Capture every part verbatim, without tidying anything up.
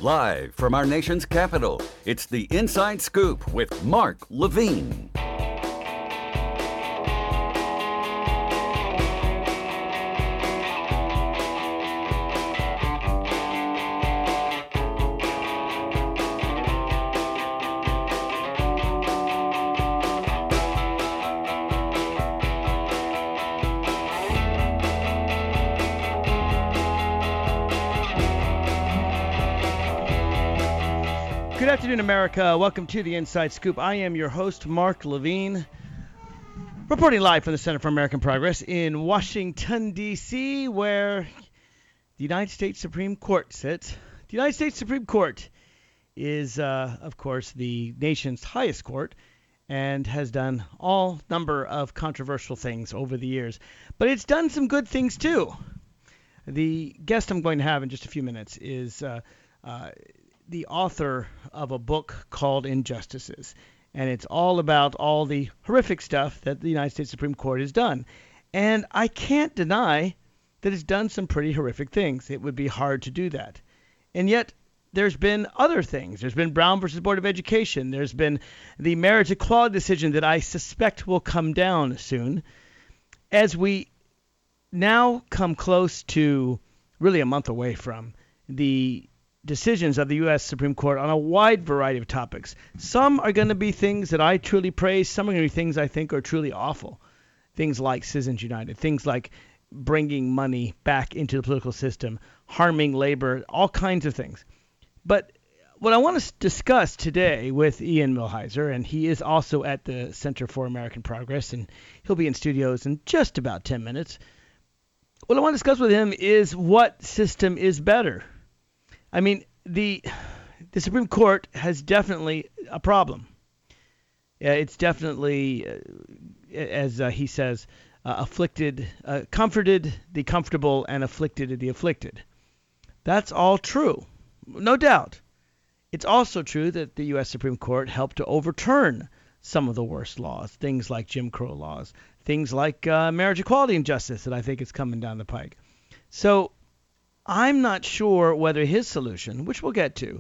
Live from our nation's capital, it's the Inside Scoop with Mark Levine. Good afternoon, America. Welcome to the Inside Scoop. I am your host, Mark Levine, reporting live from the Center for American Progress in Washington, D C, where the United States Supreme Court sits. The United States Supreme Court is, uh, of course, the nation's highest court and has done all number of controversial things over the years. But it's done some good things, too. The guest I'm going to have in just a few minutes is uh, uh, the author of a book called Injustices, and it's all about all the horrific stuff that the United States Supreme Court has done. And I can't deny that it's done some pretty horrific things. It would be hard to do that. And yet there's been other things. There's been Brown versus Board of Education. There's been the marriage equality decision that I suspect will come down soon. As we now come close to really a month away from the decisions of the U S Supreme Court on a wide variety of topics. Some are going to be things that I truly praise. Some are going to be things I think are truly awful. Things like Citizens United, things like bringing money back into the political system, harming labor, all kinds of things. But what I want to discuss today with Ian Millhiser, and he is also at the Center for American Progress, and he'll be in studios in just about ten minutes. What I want to discuss with him is what system is better. I mean, the the Supreme Court has definitely a problem. Uh, it's definitely, uh, as uh, he says, uh, afflicted, uh, comforted the comfortable and afflicted the afflicted. That's all true, no doubt. It's also true that the U S Supreme Court helped to overturn some of the worst laws, things like Jim Crow laws, things like uh, marriage equality injustice that I think is coming down the pike. So I'm not sure whether his solution, which we'll get to,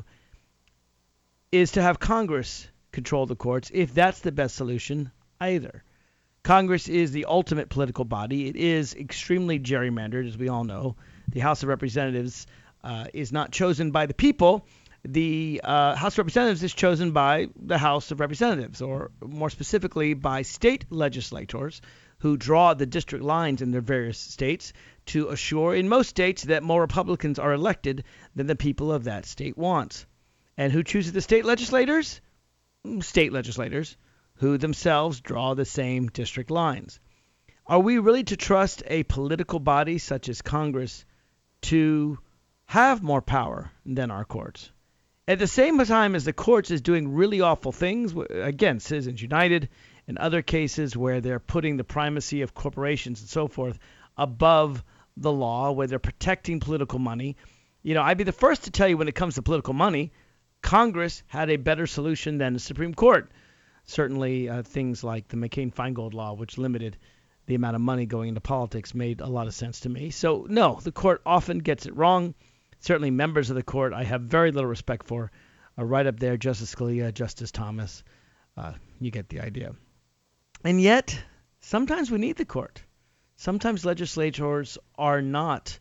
is to have Congress control the courts, if that's the best solution either. Congress is the ultimate political body. It is extremely gerrymandered, as we all know. The House of Representatives uh, is not chosen by the people. The uh, House of Representatives is chosen by the House of Representatives, or more specifically by state legislators who draw the district lines in their various states to assure in most states that more Republicans are elected than the people of that state wants. And who chooses the state legislators? State legislators, who themselves draw the same district lines. Are we really to trust a political body such as Congress to have more power than our courts? At the same time as the courts is doing really awful things, again, Citizens United and other cases where they're putting the primacy of corporations and so forth above the law, where they're protecting political money. You know, I'd be the first to tell you when it comes to political money, Congress had a better solution than the Supreme Court. Certainly uh, things like the McCain-Feingold law, which limited the amount of money going into politics, made a lot of sense to me. So, no, the court often gets it wrong. Certainly members of the court I have very little respect for. Uh, right up there, Justice Scalia, Justice Thomas. Uh, you get the idea. And yet, sometimes we need the court. Sometimes legislators are not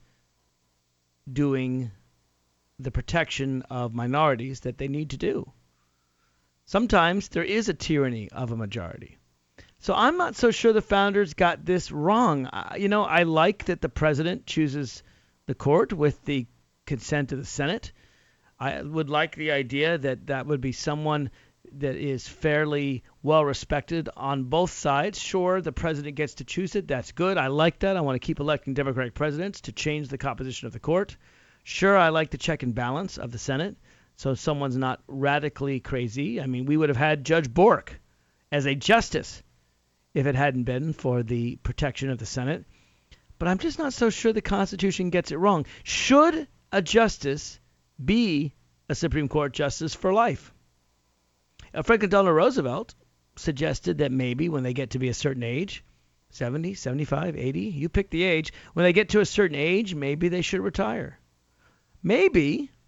doing the protection of minorities that they need to do. Sometimes there is a tyranny of a majority. So I'm not so sure the founders got this wrong. Uh, you know, I like that the president chooses the court with the consent of the Senate. I would like the idea that that would be someone that is fairly well respected on both sides. Sure, the president gets to choose it. That's good. I like that. I want to keep electing Democratic presidents to change the composition of the court. Sure, I like the check and balance of the Senate, so someone's not radically crazy. I mean, we would have had Judge Bork as a justice if it hadn't been for the protection of the Senate. But I'm just not so sure the Constitution gets it wrong. Should a justice be a Supreme Court justice for life? Uh, Franklin Delano Roosevelt suggested that maybe when they get to be a certain age, seventy, seventy-five, eighty, you pick the age, when they get to a certain age, maybe they should retire. Maybe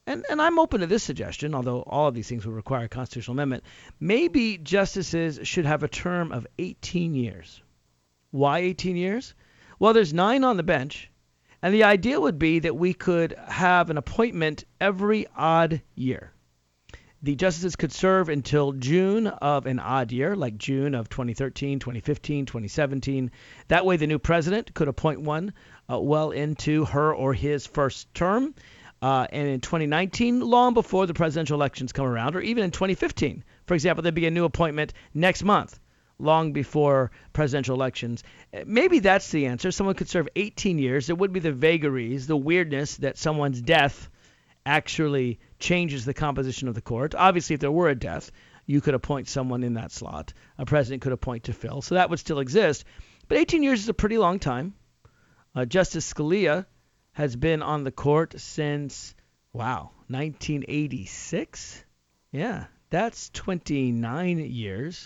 and, and I'm open to this suggestion, although all of these things would require a constitutional amendment, maybe justices should have a term of eighteen years. Why eighteen years? Well, there's nine on the bench, and the idea would be that we could have an appointment every odd year. The justices could serve until June of an odd year, like June of twenty thirteen, twenty fifteen, twenty seventeen. That way the new president could appoint one uh, well into her or his first term. Uh, and in twenty nineteen, long before the presidential elections come around, or even in twenty fifteen, for example, there'd be a new appointment next month, long before presidential elections. Maybe that's the answer. Someone could serve eighteen years. There would be the vagaries, the weirdness that someone's death actually changes the composition of the court. Obviously, if there were a death, you could appoint someone in that slot. A president could appoint to fill. So that would still exist. But eighteen years is a pretty long time. Uh, Justice Scalia has been on the court since, wow, nineteen eighty-six? Yeah, that's twenty-nine years.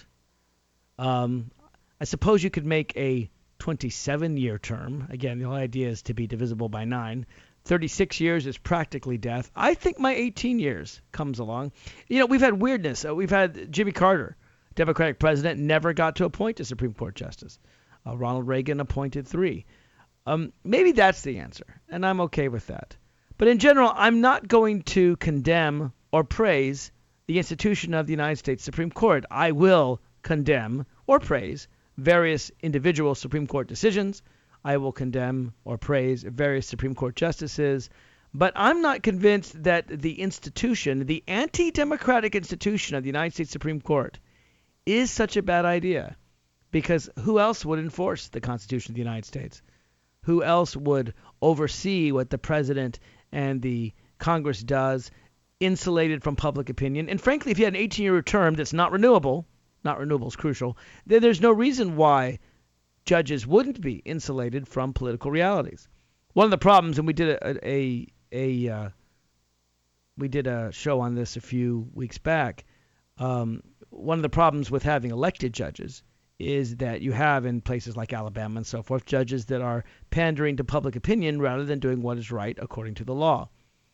Um, I suppose you could make a twenty-seven-year term. Again, the whole idea is to be divisible by nine. thirty-six years is practically death. I think my eighteen years comes along. You know, we've had weirdness. Uh, we've had Jimmy Carter, Democratic president, never got to appoint a Supreme Court justice. Uh, Ronald Reagan appointed three. Um, maybe that's the answer, and I'm okay with that. But in general, I'm not going to condemn or praise the institution of the United States Supreme Court. I will condemn or praise various individual Supreme Court decisions. I will condemn or praise various Supreme Court justices. But I'm not convinced that the institution, the anti-democratic institution of the United States Supreme Court, is such a bad idea. Because who else would enforce the Constitution of the United States? Who else would oversee what the president and the Congress does, insulated from public opinion? And frankly, if you had an eighteen-year term that's not renewable, not renewable is crucial, then there's no reason why judges wouldn't be insulated from political realities. One of the problems, and we did a a, a uh, we did a show on this a few weeks back. Um, one of the problems with having elected judges is that you have in places like Alabama and so forth, judges that are pandering to public opinion rather than doing what is right according to the law.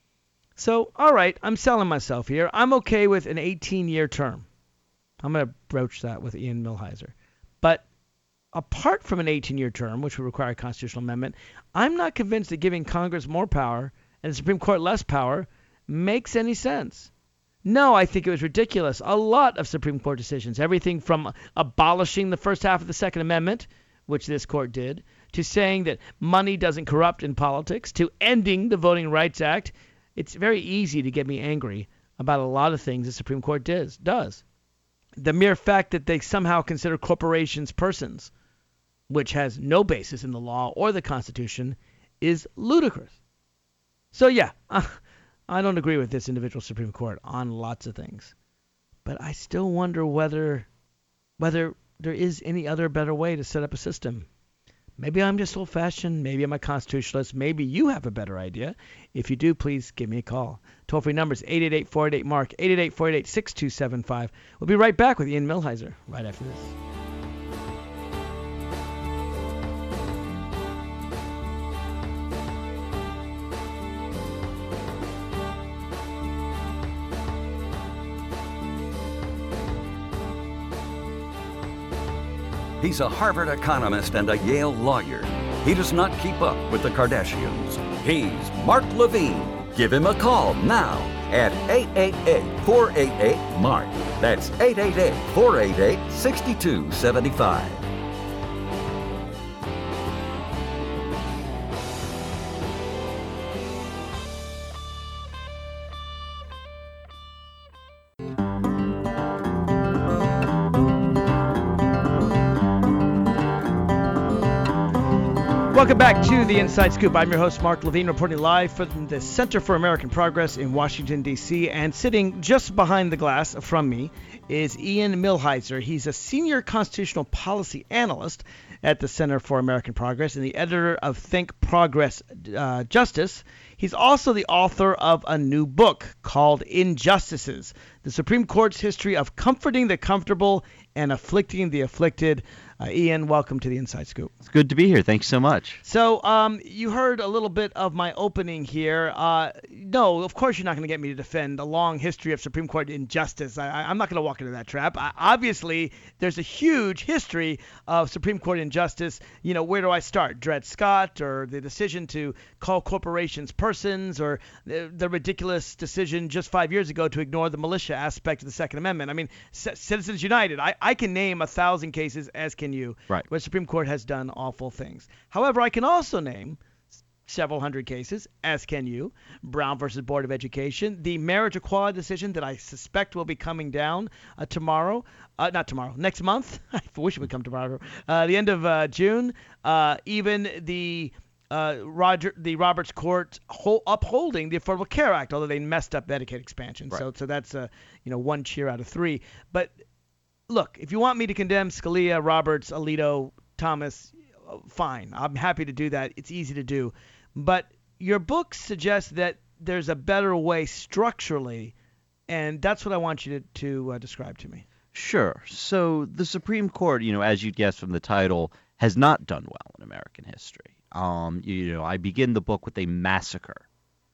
So, all right, I'm selling myself here. I'm okay with an eighteen-year term. I'm going to broach that with Ian Millhiser. But apart from an eighteen-year term, which would require a constitutional amendment, I'm not convinced that giving Congress more power and the Supreme Court less power makes any sense. No, I think it was ridiculous. A lot of Supreme Court decisions, everything from abolishing the first half of the Second Amendment, which this court did, to saying that money doesn't corrupt in politics, to ending the Voting Rights Act. It's very easy to get me angry about a lot of things the Supreme Court does. does. The mere fact that they somehow consider corporations persons, which has no basis in the law or the Constitution, is ludicrous. So yeah, uh, I don't agree with this individual Supreme Court on lots of things. But I still wonder whether whether there is any other better way to set up a system. Maybe I'm just old-fashioned. Maybe I'm a constitutionalist. Maybe you have a better idea. If you do, please give me a call. Toll-free number is eight eight eight, four eight eight, MARK, eight eight eight, four eight eight, six two seven five. We'll be right back with Ian Millhiser right after this. He's a Harvard economist and a Yale lawyer. He does not keep up with the Kardashians. He's Mark Levine. Give him a call now at eight eight eight, four eight eight, MARK. That's eight eight eight, four eight eight, six two seven five. Welcome back to the Inside Scoop. I'm your host, Mark Levine, reporting live from the Center for American Progress in Washington, D C. And sitting just behind the glass from me is Ian Millhiser. He's a senior constitutional policy analyst at the Center for American Progress and the editor of Think Progress uh, Justice. He's also the author of a new book called Injustices, the Supreme Court's History of Comforting the Comfortable and Afflicting the Afflicted. Uh, Ian, welcome to the Inside Scoop. It's good to be here. Thanks so much. So um, you heard a little bit of my opening here. Uh, no, of course you're not going to get me to defend a long history of Supreme Court injustice. I, I, I'm not going to walk into that trap. I, obviously, there's a huge history of Supreme Court injustice. You know, where do I start? Dred Scott, or the decision to call corporations persons, or the, the ridiculous decision just five years ago to ignore the militia aspect of the Second Amendment. I mean, C- Citizens United, I, I can name a thousand cases, as can you, right, where the Supreme Court has done awful things. However, I can also name several hundred cases, as can you. Brown versus Board of Education, the marriage equality decision that I suspect will be coming down uh, tomorrow, uh, not tomorrow, next month. I wish it would come tomorrow. Uh, the end of uh, June. Uh, even the uh, Roger, the Roberts Court whole, upholding the Affordable Care Act, although they messed up Medicaid expansion. Right. So, so that's uh, you know one cheer out of three. But look, if you want me to condemn Scalia, Roberts, Alito, Thomas, fine. I'm happy to do that. It's easy to do. But your book suggests that there's a better way structurally, and that's what I want you to, to uh, describe to me. Sure. So the Supreme Court, you know, as you'd guess from the title, has not done well in American history. Um, you know, I begin the book with a massacre.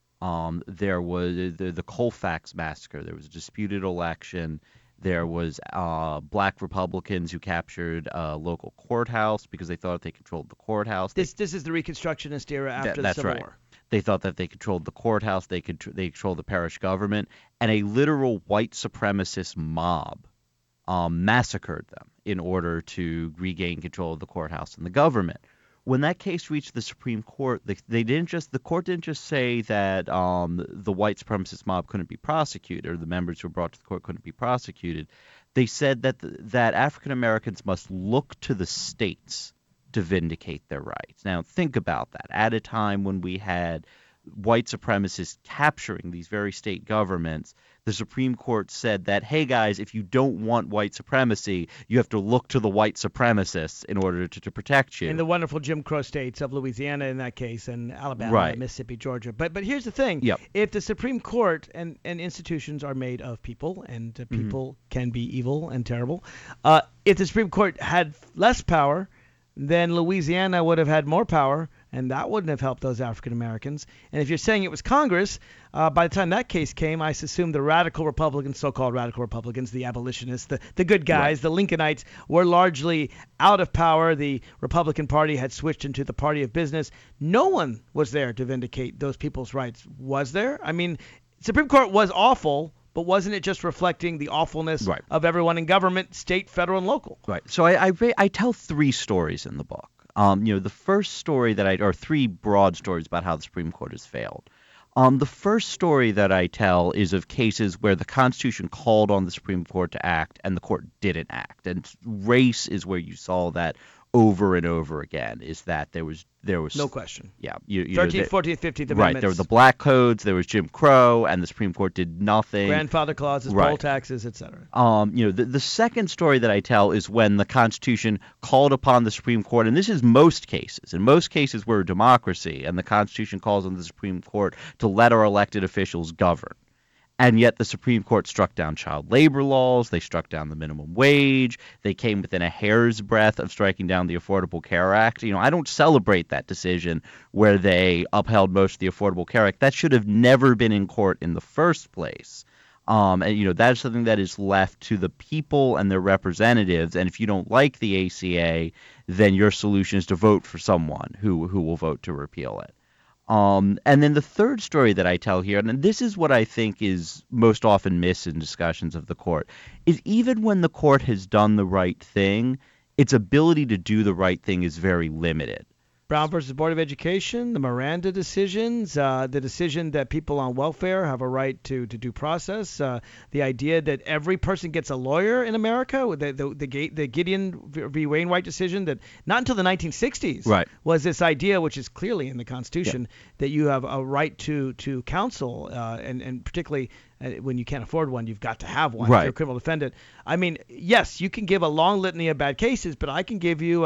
Um, there was the, the Colfax massacre. There was a disputed election. There was uh, black Republicans who captured a local courthouse because they thought they controlled the courthouse. This they, this is the Reconstructionist era after that, the that's Civil right. War. They thought that they controlled the courthouse, they could they controlled the parish government, and a literal white supremacist mob um, massacred them in order to regain control of the courthouse and the government. When that case reached the Supreme Court, they, they didn't just the court didn't just say that um, the white supremacist mob couldn't be prosecuted, or the members who were brought to the court couldn't be prosecuted. They said that the, that African Americans must look to the states to vindicate their rights. Now, think about that. At a time when we had white supremacists capturing these very state governments, the Supreme Court said that, hey, guys, if you don't want white supremacy, you have to look to the white supremacists in order to, to protect you. In the wonderful Jim Crow states of Louisiana in that case, and Alabama, right. Mississippi, Georgia. But but here's the thing. Yep. If the Supreme Court and, and institutions are made of people, and uh, people mm-hmm. can be evil and terrible, uh, if the Supreme Court had less power, then Louisiana would have had more power, and that wouldn't have helped those African Americans. And if you're saying it was Congress, uh, by the time that case came, I assume the radical Republicans, so-called radical Republicans, the abolitionists, the, the good guys, right. the Lincolnites, were largely out of power. The Republican Party had switched into the party of business. No one was there to vindicate those people's rights, was there? I mean, Supreme Court was awful, but wasn't it just reflecting the awfulness right. of everyone in government, state, federal, and local? Right. So I I, I tell three stories in the book. Um, you know, the first story that I, or three broad stories about how the Supreme Court has failed. Um, the first story that I tell is of cases where the Constitution called on the Supreme Court to act and the court didn't act. And race is where you saw that over and over again, is that there was there was no question. Yeah, you, you thirteenth, know, fourteenth, fifteenth Right, Amendments. there were the Black Codes, there was Jim Crow, and the Supreme Court did nothing. Grandfather clauses, right. poll taxes, et cetera. Um, you know, the, the second story that I tell is when the Constitution called upon the Supreme Court, and this is most cases. In most cases, we're a democracy, and the Constitution calls on the Supreme Court to let our elected officials govern. And yet the Supreme Court struck down child labor laws. They struck down the minimum wage. They came within a hair's breadth of striking down the Affordable Care Act. You know, I don't celebrate that decision where they upheld most of the Affordable Care Act. That should have never been in court in the first place. Um, and, you know, that is something that is left to the people and their representatives. And if you don't like the A C A, then your solution is to vote for someone who, who will vote to repeal it. Um, and then the third story that I tell here, and this is what I think is most often missed in discussions of the court, is even when the court has done the right thing, its ability to do the right thing is very limited. Brown versus Board of Education, the Miranda decisions, uh, the decision that people on welfare have a right to, to due process, uh, the idea that every person gets a lawyer in America, the the, the, the Gideon v. Wainwright decision, that not until the nineteen sixties right. was this idea, which is clearly in the Constitution, yeah. that you have a right to, to counsel, uh, and, and particularly uh, when you can't afford one, you've got to have one right. if you're a criminal defendant. I mean, yes, you can give a long litany of bad cases, but I can give you a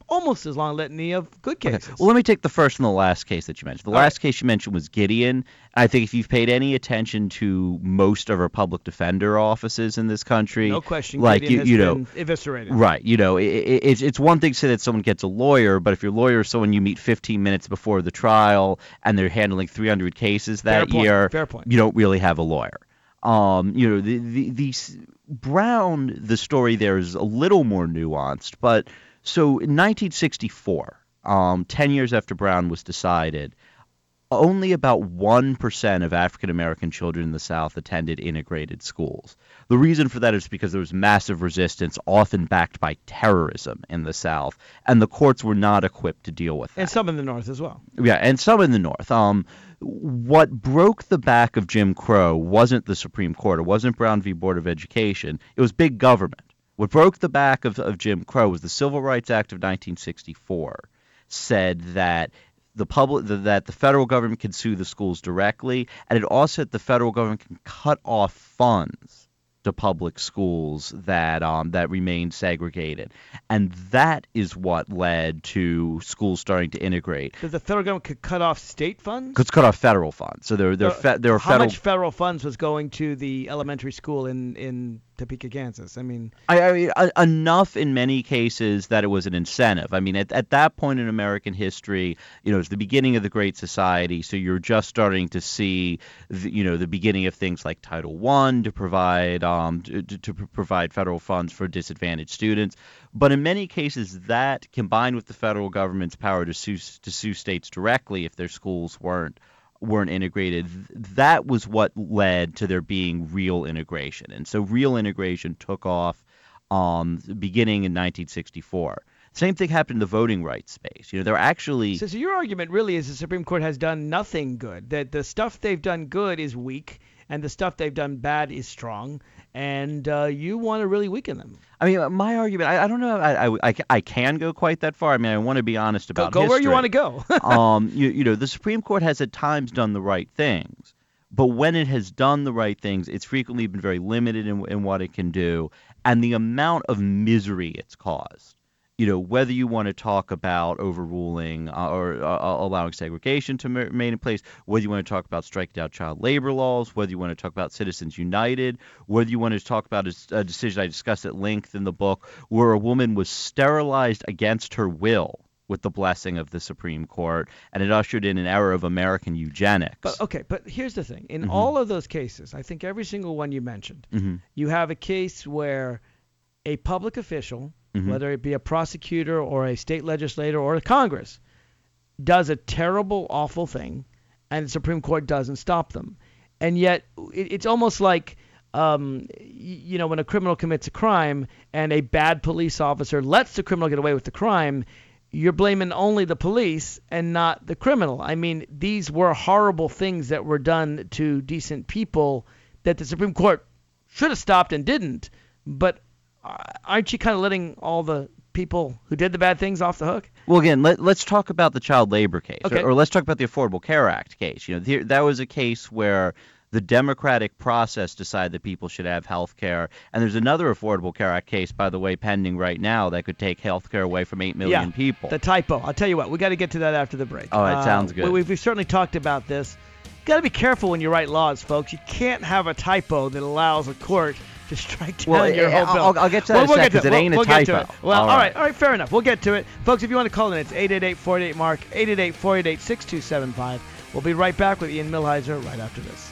almost as long litany of good cases. Okay. Well, let me take the first and the last case that you mentioned. The All last right. case you mentioned was Gideon. I think if you've paid any attention to most of our public defender offices in this country, No question, like Gideon you, has you know, been eviscerated. right? You know, it, it, it's it's one thing to say that someone gets a lawyer, but if your lawyer is someone you meet fifteen minutes before the trial and they're handling three hundred cases that Fair point, year, fair point. you don't really have a lawyer. Um, you know, the the, the s- Brown, the story there is a little more nuanced, but so in nineteen sixty-four, um, ten years after Brown was decided, only about one percent of African American children in the South attended integrated schools. The reason for that is because there was massive resistance, often backed by terrorism in the South, and the courts were not equipped to deal with that. And some in the North as well. Yeah, and some in the North. Um, what broke the back of Jim Crow wasn't the Supreme Court. It wasn't Brown v. Board of Education. It was big government. What broke the back of, of Jim Crow was the Civil Rights Act of nineteen sixty-four said that the public that the federal government can sue the schools directly, and it also said the federal government can cut off funds to public schools that um, that remain segregated, and that is what led to schools starting to integrate. That the federal government could cut off state funds? Because cut off federal funds, so there there Uh, fe- there are How federal. much federal funds was going to the elementary school in, in Topeka, Kansas? I mean, I, I mean, a- enough in many cases that it was an incentive. I mean, at, at that point in American history, you know, it's the beginning of the Great Society, so you're just starting to see, the, you know, the beginning of things like Title One to provide um to, to provide federal funds for disadvantaged students. But in many cases, that combined with the federal government's power to sue to sue states directly if their schools weren't weren't integrated, that was what led to there being real integration. And so real integration took off um, beginning in nineteen sixty-four. Same thing happened in the voting rights space. You know, there are actually... so, so your argument really is the Supreme Court has done nothing good, that the stuff they've done good is weak, and the stuff they've done bad is strong, and uh, you want to really weaken them. I mean, my argument, I, I don't know, I, I, I, I can go quite that far. I mean, I want to be honest Go, about go where you history. want to go. um, you, you know, the Supreme Court has at times done the right things, but when it has done the right things, it's frequently been very limited in, in what it can do, and the amount of misery it's caused. You know, whether you want to talk about overruling uh, or uh, allowing segregation to remain in place, whether you want to talk about striking out child labor laws, whether you want to talk about Citizens United, whether you want to talk about a, a decision I discussed at length in the book where a woman was sterilized against her will with the blessing of the Supreme Court, and it ushered in an era of American eugenics. But okay, but here's the thing. In Mhm. all of those cases, I think every single one you mentioned, Mhm. you have a case where a public official, Mhm. whether it be a prosecutor or a state legislator or a Congress, does a terrible, awful thing, and the Supreme Court doesn't stop them. And yet, it, it's almost like, um, y- you know, when a criminal commits a crime and a bad police officer lets the criminal get away with the crime, you're blaming only the police and not the criminal. I mean, these were horrible things that were done to decent people that the Supreme Court should have stopped and didn't. But uh, aren't you kind of letting all the people who did the bad things off the hook? Well, again, let, let's talk about the child labor case, Okay. or, or let's talk about the Affordable Care Act case. You know, there, that was a case where the democratic process decided that people should have health care. And there's another Affordable Care Act case, by the way, pending right now that could take health care away from eight million yeah, people. The typo. I'll tell you what, we got to get to that after the break. All right, sounds good. We, we've, we've certainly talked about this. Got to be careful when you write laws, folks. You can't have a typo that allows a court to strike down Well, your whole I'll- bill. I'll- I'll get to that in a we'll sec, get to 'cause it We'll- ain't a we'll get to typo. it. Well, All all right. right, all right, fair enough. We'll get to it. Folks, if you want to call in, it's eight eight eight, four eight eight, MARK, eight eight eight, four eight eight, six two seven five. We'll be right back with Ian Millhiser right after this.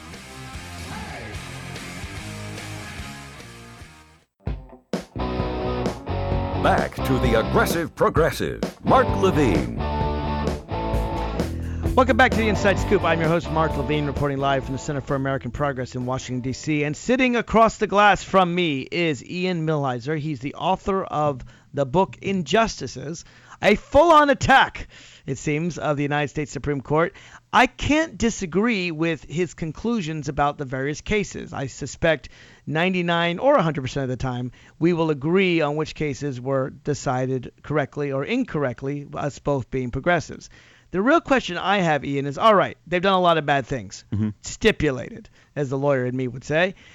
Back to the Aggressive Progressive, Mark Levine. Welcome back to the Inside Scoop. I'm your host, Mark Levine, reporting live from the Center for American Progress in Washington, D C. And sitting across the glass from me is Ian Millhiser. He's the author of the book Injustices, a full-on attack, it seems, of the United States Supreme Court. I can't disagree with his conclusions about the various cases. I suspect ninety-nine or one hundred percent of the time we will agree on which cases were decided correctly or incorrectly, us both being progressives. The real question I have, Ian, is, all right, they've done a lot of bad things, Mm-hmm. stipulated, as the lawyer in me would say.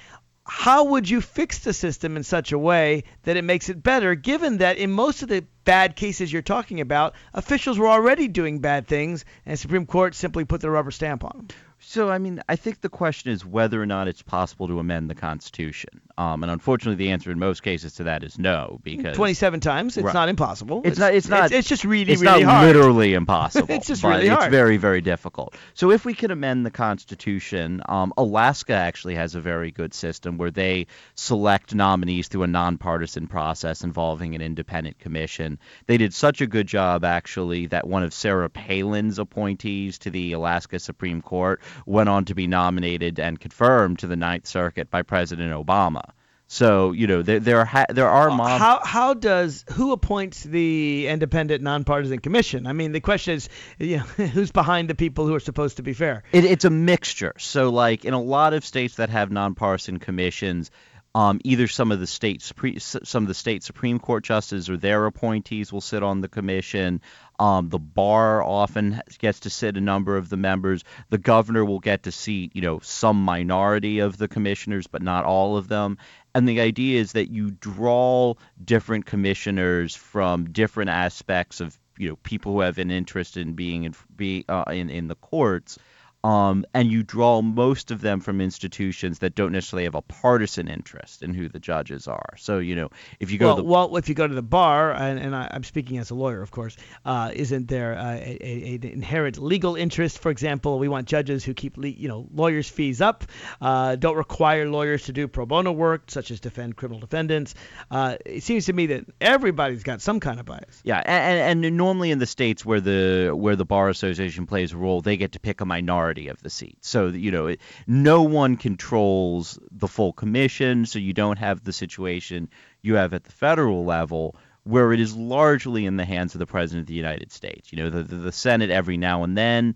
how would you fix the system in such a way that it makes it better, given that in most of the bad cases you're talking about, officials were already doing bad things, and the Supreme Court simply put the rubber stamp on them? So, I mean, I think the question is whether or not it's possible to amend the Constitution. Um, and unfortunately, the answer in most cases to that is no, because twenty-seven times, it's right. not impossible. It's, it's not. It's not. It's, it's just really, it's really not hard. literally impossible. It's just but really hard. It's very, very difficult. So, if we could amend the Constitution, um, Alaska actually has a very good system where they select nominees through a nonpartisan process involving an independent commission. They did such a good job, actually, that one of Sarah Palin's appointees to the Alaska Supreme Court went on to be nominated and confirmed to the Ninth Circuit by President Obama. So, you know, there there, ha- there are mob- how how does who appoints the independent nonpartisan commission? I mean, the question is, you know, who's behind the people who are supposed to be fair? It, it's a mixture. So, like in a lot of states that have nonpartisan commissions, Um, either some of the state some of the state Supreme Court justices or their appointees will sit on the commission. Um, the bar often gets to sit a number of the members. The governor will get to seat, you know, some minority of the commissioners, but not all of them. And the idea is that you draw different commissioners from different aspects of, you know, people who have an interest in being in be uh, in, in the courts. Um, and you draw most of them from institutions that don't necessarily have a partisan interest in who the judges are. So, you know, if you go well, to the well, if you go to the bar, and, and I, I'm speaking as a lawyer, of course, uh, isn't there uh, a, a, an inherent legal interest? For example, we want judges who keep, le- you know, lawyers' fees up, uh, don't require lawyers to do pro bono work, such as defend criminal defendants. Uh, it seems to me that everybody's got some kind of bias. Yeah, and, and normally in the states where the where the bar association plays a role, they get to pick a minority of the seats. So, you know, it, no one controls the full commission, so you don't have the situation you have at the federal level where it is largely in the hands of the President of the United States. You know, the the, the Senate every now and then.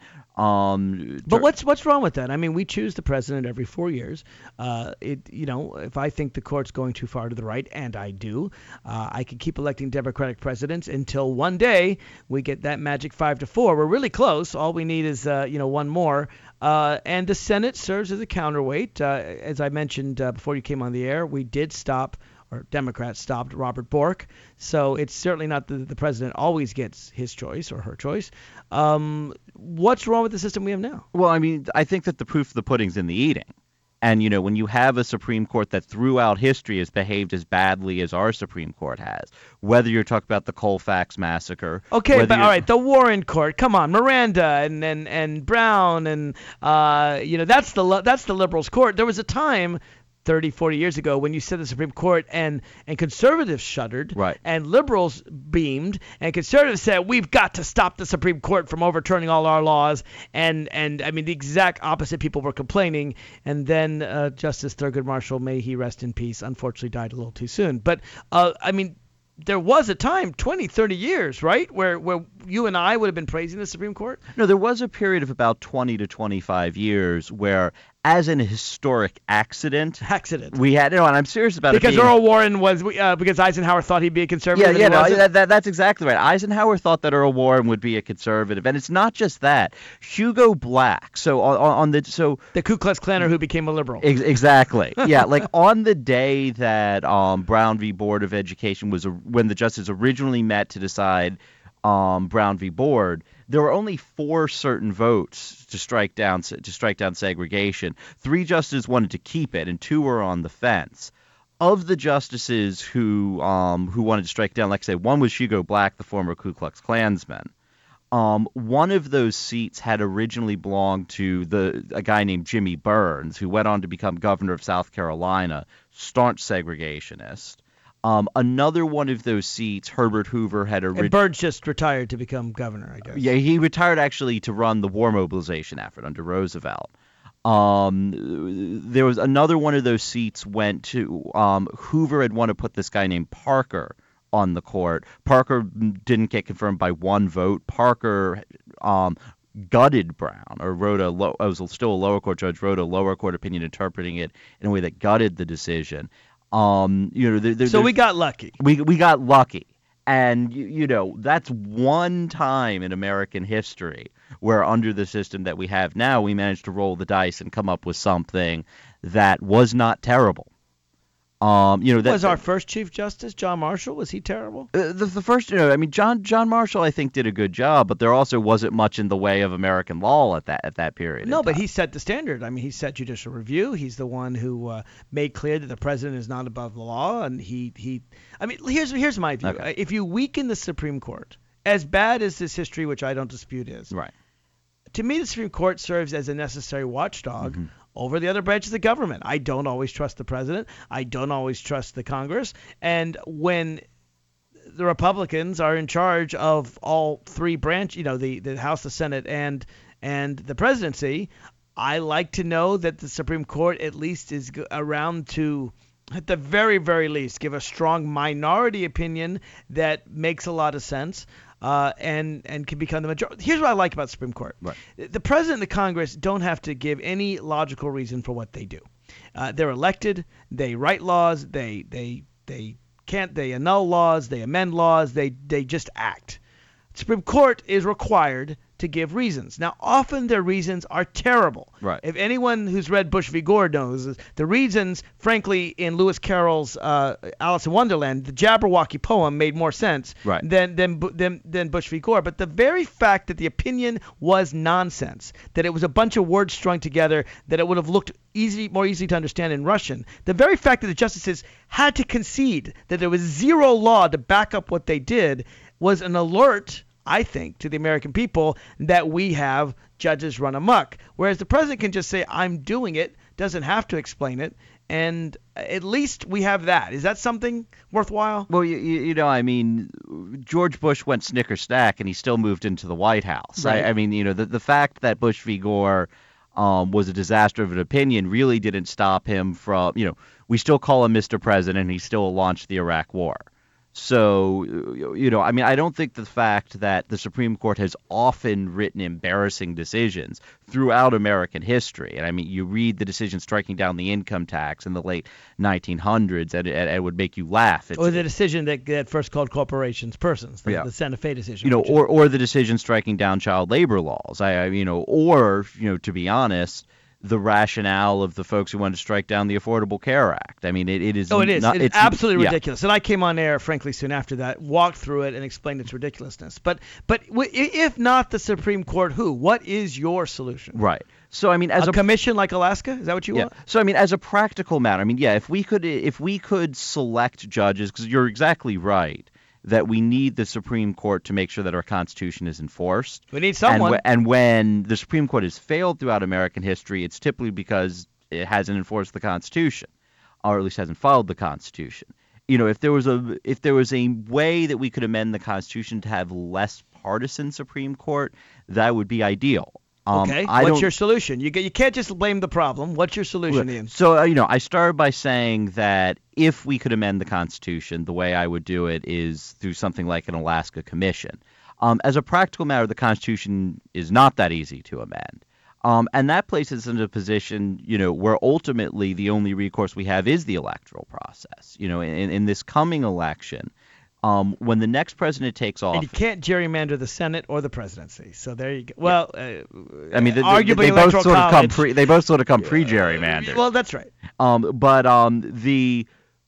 Um, but what's what's wrong with that? I mean, we choose the president every four years. Uh, it you know, if I think the court's going too far to the right, and I do, uh, I can keep electing Democratic presidents until one day we get that magic five to four. We're really close. All we need is uh, you know one more. Uh, and the Senate serves as a counterweight. Uh, as I mentioned uh, before you came on the air, we did stop. Or Democrats stopped Robert Bork, so it's certainly not that the president always gets his choice or her choice. Um, what's wrong with the system we have now? Well, I mean, I think that the proof of the pudding's in the eating. And, you know, when you have a Supreme Court that throughout history has behaved as badly as our Supreme Court has, whether you're talking about the Colfax massacre. Okay, but all right, the Warren Court, come on, Miranda and and, and Brown and, uh, you know, that's the that's the liberals' court. There was a time thirty, forty years ago when you said the Supreme Court and, and conservatives shuddered right. and liberals beamed and conservatives said, we've got to stop the Supreme Court from overturning all our laws. And, and I mean, the exact opposite people were complaining. And then uh, Justice Thurgood Marshall, may he rest in peace, unfortunately died a little too soon. But, uh, I mean, there was a time, twenty, thirty years, right, where where you and I would have been praising the Supreme Court? No, there was a period of about twenty to twenty-five years where, as an historic accident, accident, we had, no, and I'm serious about because it. Because Earl Warren was, uh, because Eisenhower thought he'd be a conservative. Yeah, yeah, no, that, that, that's exactly right. Eisenhower thought that Earl Warren would be a conservative, and it's not just that. Hugo Black, so on, on the so the Ku Klux Klaner who became a liberal. Ex- exactly. Yeah, like on the day that um, Brown v. Board of Education was, a, when the justices originally met to decide um, Brown v. Board, there were only four certain votes to strike down to strike down segregation. Three justices wanted to keep it, and two were on the fence. Of the justices who um, who wanted to strike down, like I say, one was Hugo Black, the former Ku Klux Klansman. Um, one of those seats had originally belonged to the a guy named Jimmy Burns, who went on to become governor of South Carolina, staunch segregationist. Um, another one of those seats, Herbert Hoover had originally... And Burns just retired to become governor, I guess. Yeah, he retired actually to run the war mobilization effort under Roosevelt. Um, there was another one of those seats went to... Um, Hoover had wanted to put this guy named Parker on the court. Parker didn't get confirmed by one vote. Parker... Um, gutted Brown, or wrote a low, I was still a lower court judge, wrote a lower court opinion interpreting it in a way that gutted the decision. Um, you know, there, there, so we got lucky. We we got lucky, and you, you know that's one time in American history where under the system that we have now, we managed to roll the dice and come up with something that was not terrible. Um, you know, that was our first Chief Justice, John Marshall, was he terrible? Uh, the, the first, you know, I mean, John John Marshall, I think, did a good job, but there also wasn't much in the way of American law at that at that period. No, but he set the standard. I mean, he set judicial review. He's the one who uh, made clear that the president is not above the law, and he he. I mean, here's here's my view. Okay. If you weaken the Supreme Court, as bad as this history, which I don't dispute is, right. To me, the Supreme Court serves as a necessary watchdog Mm-hmm. over the other branches of government. I don't always trust the president. I don't always trust the Congress. And when the Republicans are in charge of all three branches, you know, the, the House, the Senate, and and the presidency, I like to know that the Supreme Court at least is g- around to, at the very, very least, give a strong minority opinion that makes a lot of sense. Uh, and and can become the majority. Here's what I like about the Supreme Court. Right. The president and the Congress don't have to give any logical reason for what they do. Uh, they're elected. They write laws. They they they can't. They annul laws. They amend laws. They they just act. The Supreme Court is required to give reasons. Now, often their reasons are terrible. Right. If anyone who's read Bush v. Gore knows, the reasons, frankly, in Lewis Carroll's uh, Alice in Wonderland, the Jabberwocky poem made more sense Right. than, than than than Bush v. Gore. But the very fact that the opinion was nonsense, that it was a bunch of words strung together, that it would have looked easy, more easy to understand in Russian, the very fact that the justices had to concede that there was zero law to back up what they did was an alert, I think, to the American people that we have judges run amok. Whereas the president can just say, I'm doing it, doesn't have to explain it, and at least we have that. Is that something worthwhile? Well, you, you know, I mean, George Bush went snicker snack, and he still moved into the White House. Right. I, I mean, you know, the, the fact that Bush v. Gore um, was a disaster of an opinion really didn't stop him from, you know, we still call him Mister President, and he still launched the Iraq War. So, you know, I mean, I don't think the fact that the Supreme Court has often written embarrassing decisions throughout American history, and I mean, you read the decision striking down the income tax in the late nineteen hundreds, and it, it would make you laugh. It's, Or the decision that, that first called corporations persons, the, Yeah. the Santa Fe decision. you know, which is- or or the decision striking down child labor laws. I, I you know, or you know, to be honest, the rationale of the folks who wanted to strike down the Affordable Care Act. I mean, it, it is. Oh, it is. Not, it's, it's absolutely yeah. ridiculous. And I came on air, frankly, soon after that, walked through it, and explained its ridiculousness. But but w- if not the Supreme Court, who? What is your solution? Right. So I mean, as a, a commission like Alaska? Is that what you Yeah. want? So I mean, as a practical matter, I mean, yeah, if we could, if we could select judges, because you're exactly right that we need the Supreme Court to make sure that our Constitution is enforced. We need someone. And, wh- and when the Supreme Court has failed throughout American history, it's typically because it hasn't enforced the Constitution, or at least hasn't followed the Constitution. You know, if there was a if there was a way that we could amend the Constitution to have less partisan Supreme Court, that would be ideal. Um, Okay. I What's don't- your solution? You get, you can't just blame the problem. What's your solution, Ian? So, uh, you know, I started by saying that if we could amend the Constitution, the way I would do it is through something like an Alaska Commission. Um, as a practical matter, the Constitution is not that easy to amend. Um, and that places us in a position, you know, where ultimately the only recourse we have is the electoral process. You know, in, in this coming election, um, when the next president takes off. And you can't gerrymander the Senate or the presidency. So there you go. Well, uh, I mean, they, arguably they both electoral sort of come college- pre. They both sort of come pre-gerrymandered. Well, that's right. Um, but um, the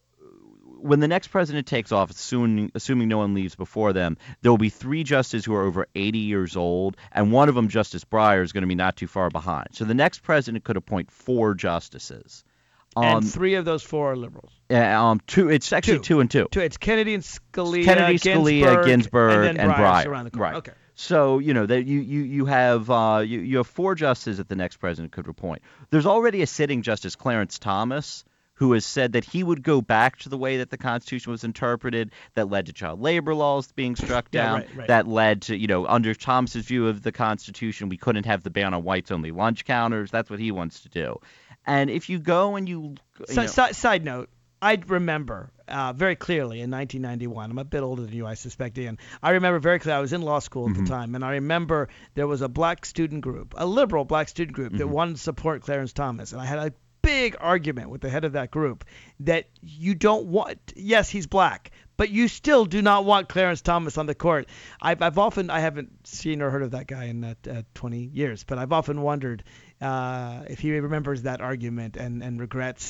when the next president takes office, assuming, assuming no one leaves before them, there will be three justices who are over eighty years old, and one of them, Justice Breyer, is going to be not too far behind. So the next president could appoint four justices. Um, And three of those four are liberals. uh, um, two. It's actually Two. two and two. Two. It's Kennedy and Scalia, Kennedy, Scalia, Ginsburg, and, then and Breyer's Breyer. around the corner. Right. Okay. So you know that you you you have uh, you you have four justices that the next president could appoint. There's already a sitting Justice, Clarence Thomas, who has said that he would go back to the way that the Constitution was interpreted, that led to child labor laws being struck Yeah, down, right, right. that led to, you know, under Thomas's view of the Constitution, we couldn't have the ban on whites-only lunch counters. That's what he wants to do. And if you go and you, you Si- know, si- side note, I remember uh, very clearly in nineteen ninety-one. I'm a bit older than you, I suspect, Ian. I remember very clearly. I was in law school at Mm-hmm. the time, and I remember there was a black student group, a liberal black student group, Mm-hmm. that wanted to support Clarence Thomas, and I had a big argument with the head of that group that you don't want. Yes, he's black, but you still do not want Clarence Thomas on the court. I've, I've often, I haven't seen or heard of that guy in uh, uh, twenty years, but I've often wondered uh, if he remembers that argument and, and regrets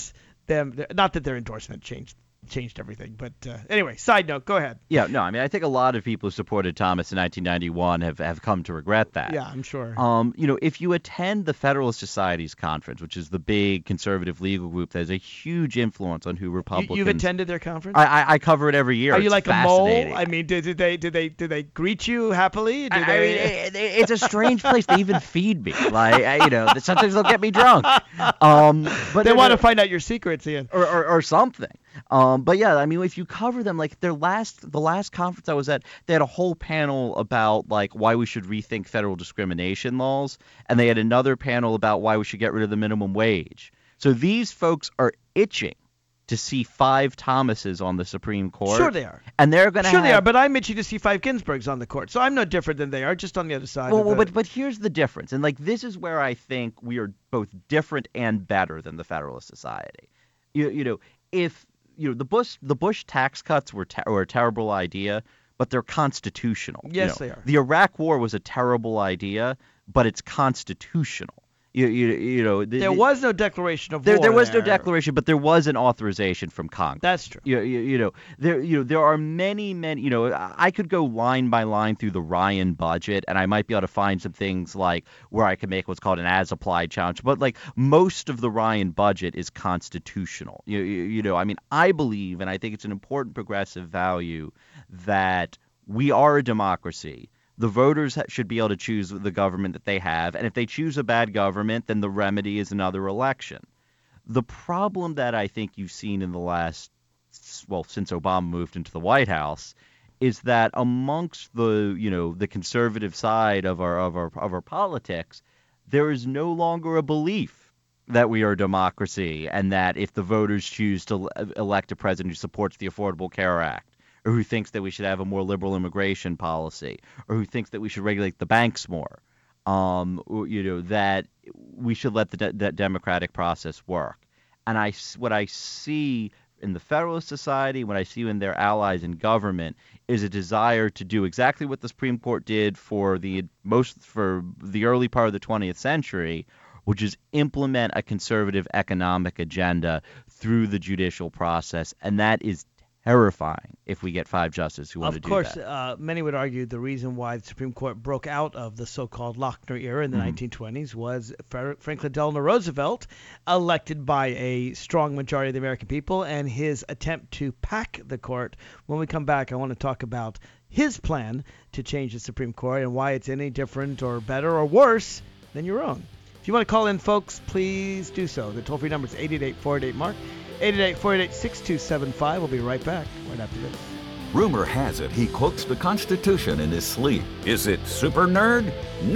them. Not that their endorsement changed changed everything, but uh, anyway. Side note. Go ahead. Yeah, no, I mean, I think a lot of people who supported Thomas in nineteen ninety-one have, have come to regret that. Yeah, I'm sure. Um, you know, if you attend the Federalist Society's conference, which is the big conservative legal group that has a huge influence on who Republicans. You, you've attended their conference? I, I, I cover it every year. Are you it's like a mole? fascinating. I mean, did, did they did they did they greet you happily? Did I, I they... mean, it, it, it's a strange place. They even feed me. Like, I, you know, sometimes they'll get me drunk. Um, but they want to find out your secrets, Ian. Or, or, or something. Um, but yeah, I mean, if you cover them, like their last, the last conference I was at, they had a whole panel about like why we should rethink federal discrimination laws, and they had another panel about why we should get rid of the minimum wage. So these folks are itching to see five Thomases on the Supreme Court. Sure they are. And they're going to Sure have... they are, but I'm itching to see five Ginsburgs on the court, so I'm no different than they are, just on the other side. Well, of well the... but but here's the difference, and like this is where I think we are both different and better than the Federalist Society. You you know if You know the Bush the Bush tax cuts were te- were a terrible idea, but they're constitutional. Yes, you know, they are. The Iraq War was a terrible idea, but it's constitutional. You you, you know the, there the, was no declaration of there war. there was there. no declaration, but there was an authorization from Congress. That's true. You, you, you know there you know there are many many you know I could go line by line through the Ryan budget, and I might be able to find some things like where I can make what's called an as applied challenge. But like most of the Ryan budget is constitutional. You, you you know I mean I believe, and I think it's an important progressive value, that we are a democracy. The voters should be able to choose the government that they have, and if they choose a bad government, then the remedy is another election. The problem that I think you've seen in the last, well, since Obama moved into the White House, is that amongst the, you know, the conservative side of our of our of our politics, there is no longer a belief that we are a democracy, and that if the voters choose to elect a president who supports the Affordable Care Act, or who thinks that we should have a more liberal immigration policy, or who thinks that we should regulate the banks more, um, you know, that we should let the de- the democratic process work. And I, what I see in the Federalist Society, what I see in their allies in government, is a desire to do exactly what the Supreme Court did for the most for the early part of the twentieth century, which is implement a conservative economic agenda through the judicial process, and that is terrifying if we get five justices who want to do that. Of course, uh, many would argue the reason why the Supreme Court broke out of the so-called Lochner era in the Mm-hmm. nineteen twenties was Fer- Franklin Delano Roosevelt, elected by a strong majority of the American people, and his attempt to pack the court. When we come back, I want to talk about his plan to change the Supreme Court and why it's any different or better or worse than your own. If you want to call in, folks, please do so. The toll-free number is eight eight eight, four eight eight, MARK. eight eight eight, four eight eight, six two seven five. We'll be right back right after this. Rumor has it he quotes the Constitution in his sleep. Is it super nerd?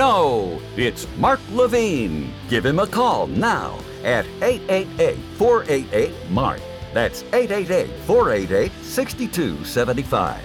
No, it's Mark Levine. Give him a call now at eight eight eight, four eight eight, MARK. That's eight eight eight, four eight eight, six two seven five.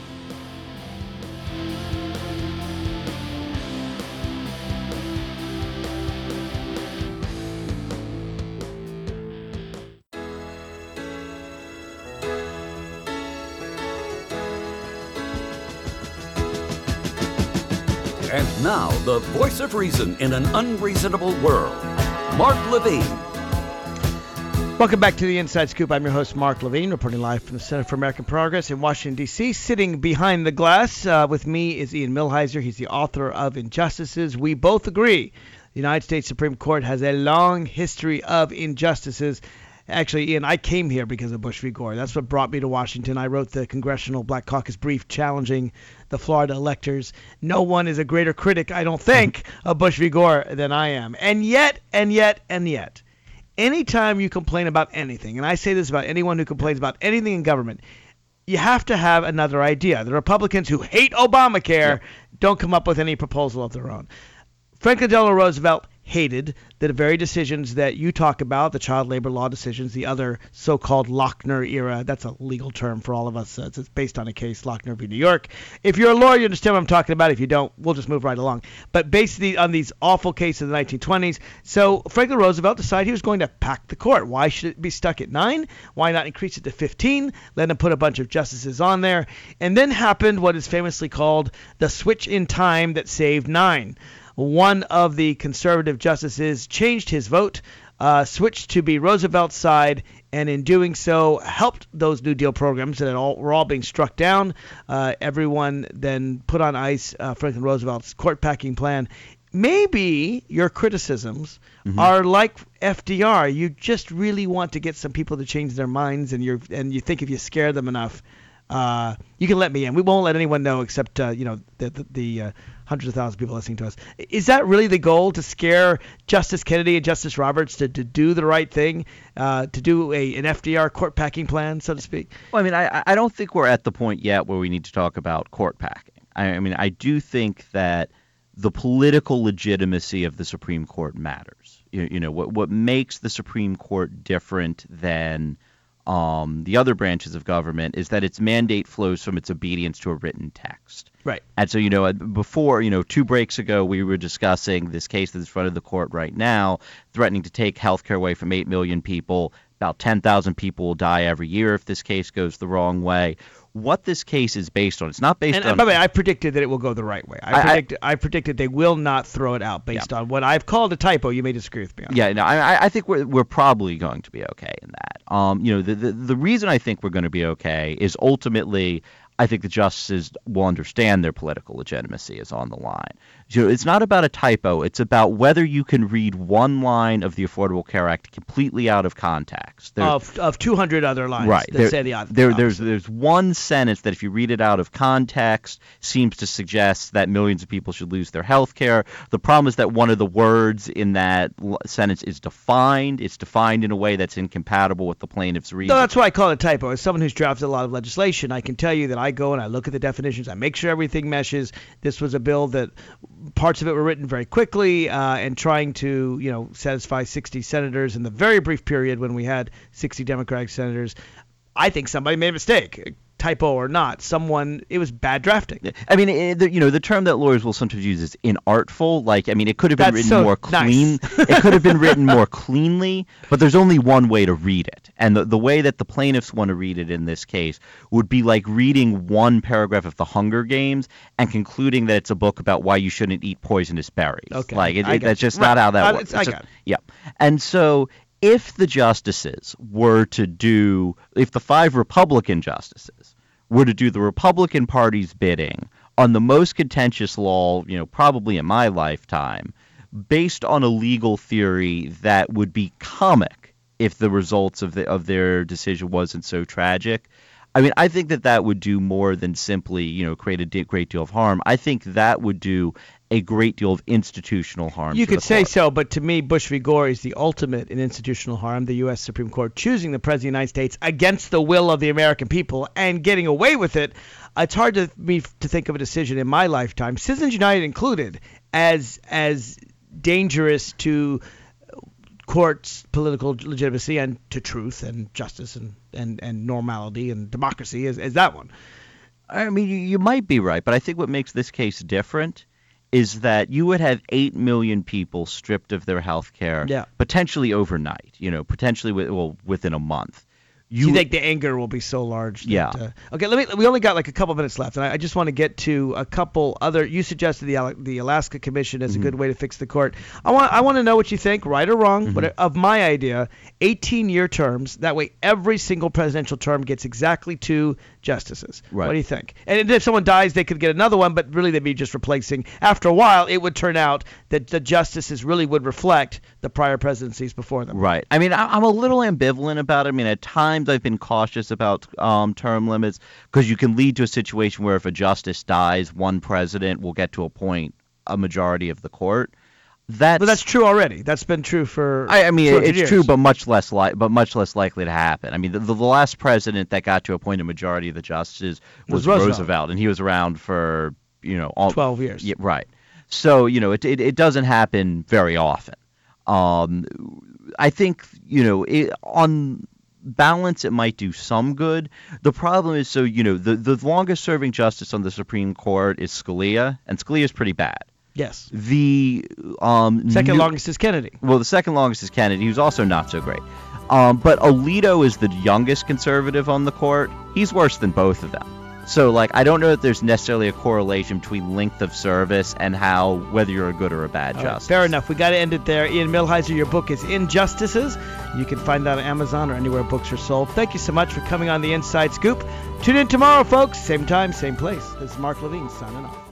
And now, the voice of reason in an unreasonable world, Mark Levine. Welcome back to the Inside Scoop. I'm your host, Mark Levine, reporting live from the Center for American Progress in Washington, D C Sitting behind the glass uh, with me is Ian Millhiser. He's the author of Injustices. We both agree the United States Supreme Court has a long history of injustices. Actually, Ian, I came here because of Bush v. Gore. That's what brought me to Washington. I wrote the Congressional Black Caucus brief challenging the Florida electors. No one is a greater critic, I don't think, of Bush v. Gore than I am. And yet, and yet, and yet, anytime you complain about anything, and I say this about anyone who complains about anything in government, you have to have another idea. The Republicans who hate Obamacare yeah. don't come up with any proposal of their own. Franklin Delano Roosevelt hated the very decisions that you talk about, the child labor law decisions, the other so-called Lochner era. That's a legal term for all of us. It's based on a case, Lochner v. New York. If you're a lawyer, you understand what I'm talking about. If you don't, we'll just move right along. But basically on these awful cases of the nineteen twenties, so Franklin Roosevelt decided he was going to pack the court. Why should it be stuck at nine? Why not increase it to fifteen? Let him put a bunch of justices on there. And then happened what is famously called the switch in time that saved nine. One of the conservative justices changed his vote uh, switched to be Roosevelt's side, and in doing so helped those New Deal programs that all, were all being struck down. Uh, everyone then put on ice uh, Franklin Roosevelt's court packing plan. Maybe your criticisms mm-hmm. are like F D R. You just really want to get some people to change their minds, and you're and you think if you scare them enough, uh, you can let me in. We won't let anyone know except uh, you know the the, the uh, hundreds of thousands of people listening to us. Is that really the goal, to scare Justice Kennedy and Justice Roberts to, to do the right thing, uh, to do a an F D R court packing plan, so to speak? Well, I mean, I I don't think we're at the point yet where we need to talk about court packing. I, I mean, I do think that the political legitimacy of the Supreme Court matters. You, you know, what what makes the Supreme Court different than um, the other branches of government is that its mandate flows from its obedience to a written text. Right. And so, you know, before, you know, two breaks ago, we were discussing this case that's in front of the court right now, threatening to take health care away from eight million people. About ten thousand people will die every year if this case goes the wrong way. What this case is based on, it's not based and, on... And by the way, I predicted that it will go the right way. I, I, predicted, I predicted they will not throw it out based yeah. on what I've called a typo. You may disagree with me on yeah, that. no, I, I think we're we're probably going to be okay in that. Um, you know, the, the the reason I think we're going to be okay is ultimately I think the justices will understand their political legitimacy is on the line. So it's not about a typo. It's about whether you can read one line of the Affordable Care Act completely out of context. There's, of of two hundred other lines right, that there, say the opposite. There, there's, there's one sentence that if you read it out of context seems to suggest that millions of people should lose their health care. The problem is that one of the words in that sentence is defined. It's defined in a way that's incompatible with the plaintiff's reason. No, that's why I call it a typo. As someone who's drafted a lot of legislation, I can tell you that I go and I look at the definitions. I make sure everything meshes. This was a bill that parts of it were written very quickly uh, and trying to, you know, satisfy sixty senators in the very brief period when we had sixty Democratic senators. I think somebody made a mistake. Typo or not, someone, it was bad drafting. I mean, it, the, you know, the term that lawyers will sometimes use is inartful. Like, I mean, it could have been That's written so more clean. Nice. It could have been written more cleanly, but there's only one way to read it. And the, the way that the plaintiffs want to read it in this case would be like reading one paragraph of The Hunger Games and concluding that it's a book about why you shouldn't eat poisonous berries. Okay. Like, it, I it, that's just right. not how that I, works. I it's got just, it. Yeah. And so if the justices were to do, if the five Republican justices were to do the Republican Party's bidding on the most contentious law, you know, probably in my lifetime, based on a legal theory that would be comic if the results of the, of their decision wasn't so tragic. I mean, I think that that would do more than simply, you know, create a de- great deal of harm. I think that would do a great deal of institutional harm. You to could the say court. so, but to me, Bush v. Gore is the ultimate in institutional harm. The U S Supreme Court choosing the President of the United States against the will of the American people and getting away with it. It's hard to me to think of a decision in my lifetime, Citizens United included, as as dangerous to courts' political legitimacy and to truth and justice and, and, and normality and democracy as, as that one. I mean, you, you might be right, but I think what makes this case different is that you would have eight million people stripped of their health care yeah. potentially overnight, you know, potentially with, well, within a month. You, you think the anger will be so large? That, yeah. Uh, okay, let me. We only got like a couple minutes left, and I, I just want to get to a couple other. You suggested the the Alaska Commission as mm-hmm. a good way to fix the court. I want I want to know what you think, right or wrong, mm-hmm. but of my idea, eighteen-year terms. That way, every single presidential term gets exactly two justices. Right. What do you think? And if someone dies, they could get another one, but really they'd be just replacing. After a while, it would turn out that the justices really would reflect the prior presidencies before them. Right. I mean, I, I'm a little ambivalent about it. I mean, at times I've been cautious about um, term limits because you can lead to a situation where if a justice dies, one president will get to appoint a majority of the court. That's, but that's true already. That's been true for. I, I mean, it's years. true, but much less li- but much less likely to happen. I mean, the, the last president that got to appoint a majority of the justices was, was Roosevelt. Roosevelt, and he was around for you know all, twelve years. Yeah, right. So you know, it, it it doesn't happen very often. Um, I think you know it, on balance, it might do some good. The problem is, so you know, the the longest serving justice on the Supreme Court is Scalia, and Scalia is pretty bad. Yes. The um, second new, longest is Kennedy. Well, the second longest is Kennedy, who's also not so great. Um, but Alito is the youngest conservative on the court. He's worse than both of them. So, like, I don't know that there's necessarily a correlation between length of service and how whether you're a good or a bad All right, justice. fair enough. We got to end it there. Ian Millhiser, your book is Injustices. You can find that on Amazon or anywhere books are sold. Thank you so much for coming on the Inside Scoop. Tune in tomorrow, folks. Same time, same place. This is Mark Levine signing off.